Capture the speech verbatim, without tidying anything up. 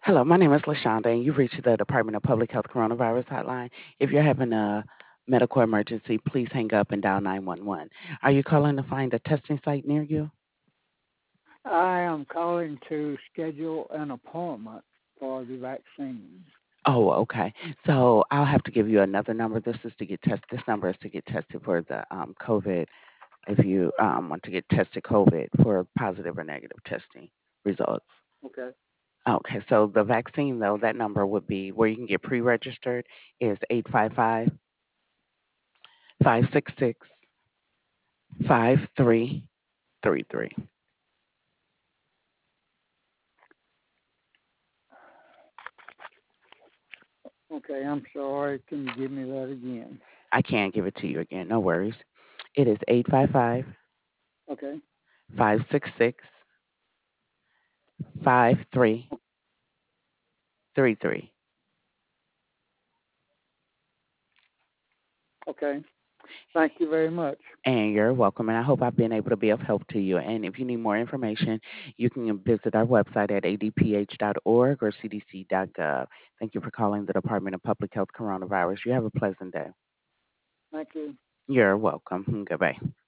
Hello, my name is LaShonda, and you've reached the Department of Public Health Coronavirus Hotline. If you're having a medical emergency, please hang up and dial nine one one. Are you calling to find a testing site near you? I am calling to schedule an appointment for the vaccines. Oh, okay. So I'll have to give you another number. This is to get tested. This number is to get tested for the um, COVID. If you um, want to get tested COVID for positive or negative testing results. Okay. Okay, so the vaccine though, that number would be where you can get pre-registered is eight five five, five six six, five three three three. Okay, I'm sorry. Can you give me that again? I can't give it to you again, no worries. It is eight five five, Okay. five six six, five three three three. Okay. Thank you very much. And you're welcome. And I hope I've been able to be of help to you. And if you need more information, you can visit our website at a d p h dot org or c d c dot gov. Thank you for calling the Department of Public Health Coronavirus. You have a pleasant day. Thank you. You're welcome. Goodbye.